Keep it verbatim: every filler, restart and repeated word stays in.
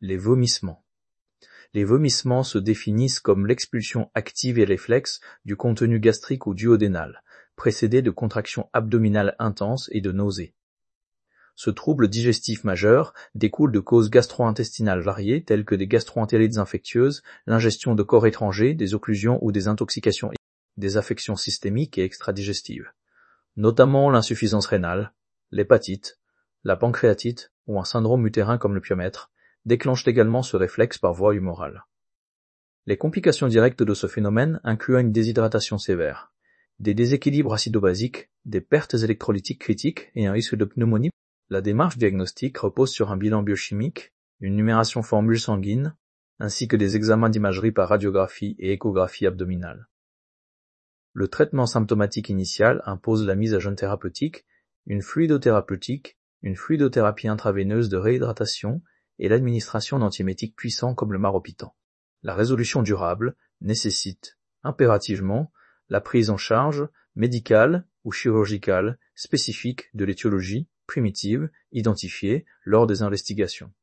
Les vomissements. Les vomissements se définissent comme l'expulsion active et réflexe du contenu gastrique ou duodénal, précédé de contractions abdominales intenses et de nausées. Ce trouble digestif majeur découle de causes gastro-intestinales variées telles que des gastro-entérites infectieuses, l'ingestion de corps étrangers, des occlusions ou des intoxications, des affections systémiques et extradigestives, notamment l'insuffisance rénale, l'hépatite, la pancréatite ou un syndrome utérin comme le pyomètre, déclenchent également ce réflexe par voie humorale. Les complications directes de ce phénomène incluent une déshydratation sévère, des déséquilibres acido-basiques, des pertes électrolytiques critiques et un risque de pneumonie. La démarche diagnostique repose sur un bilan biochimique, une numération formule sanguine, ainsi que des examens d'imagerie par radiographie et échographie abdominale. Le traitement symptomatique initial impose la mise à jeûne thérapeutique, une fluidothérapeutique, une fluidothérapie intraveineuse de réhydratation et l'administration d'antiémétiques puissants comme le maropitant. La résolution durable nécessite, impérativement, la prise en charge médicale ou chirurgicale spécifique de l'étiologie primitive identifiée lors des investigations.